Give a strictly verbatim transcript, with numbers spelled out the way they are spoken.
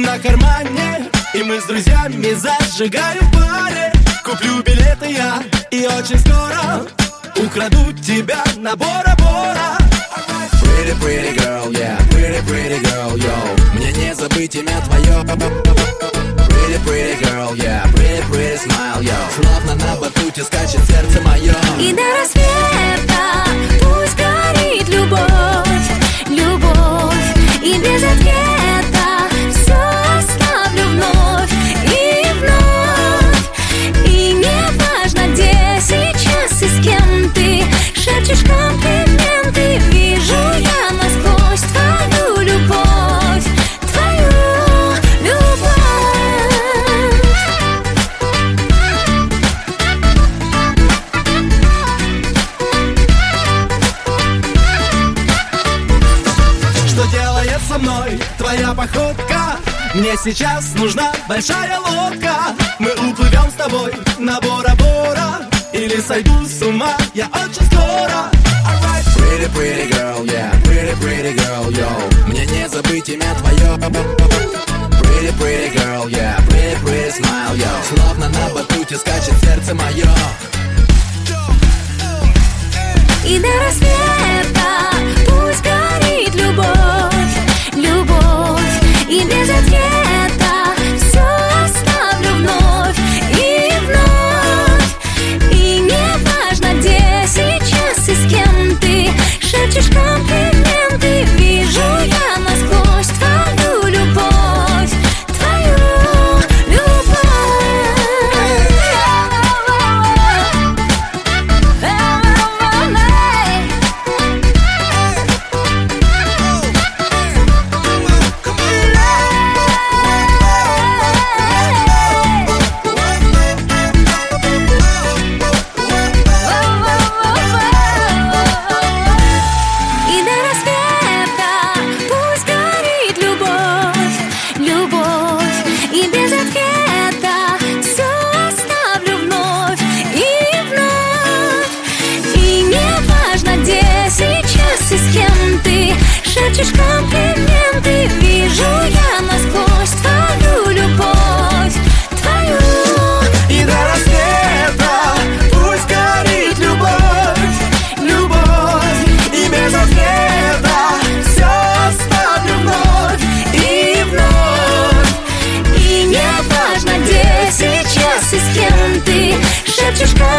на кармане, и мы с друзьями зажигаем в баре. Куплю билеты я, и очень скоро украду тебя на Бора-Бора. Pretty, pretty girl, yeah, pretty, pretty girl, yo. Мне не забыть имя твое. Pretty, pretty girl, yeah, pretty, pretty smile, yo. Словно на батуте скачет сердце мое. И до рассвета пусть горит любовь, любовь. И без ответа все оставлю вновь и вновь. И не важно, где сейчас и с кем ты шепчешь комплименты. Вижу я насквозь твою любовь, твою любовь. Что делает со мной твоя походка? Мне сейчас нужна большая лодка. Мы уплывем с тобой на Бора-Бора, или сойду с ума я очень скоро. Pretty, pretty girl, yeah, pretty, pretty girl, yo. Мне не забыть имя твое. Pretty, pretty girl, yeah, pretty, pretty smile, yo. Словно на батуте скачет сердце мое. И до рассвета пусть горит любовь, любовь. И без ответа все оставлю вновь и вновь. И не важно, где сейчас и с кем ты шепчешь комплименты. Вижу я насквозь твою любовь, твою любовь. И до рассвета пусть горит любовь, любовь. И без ответа все оставлю вновь и вновь. И не важно, где сейчас и с кем ты шепчешь комплименты. Вижу я насквозь твою любовь, твою. И до рассвета пусть горит любовь, любовь. И без ответа все оставлю вновь и вновь. И не важно, где сейчас и с кем ты шепчешь комплименты.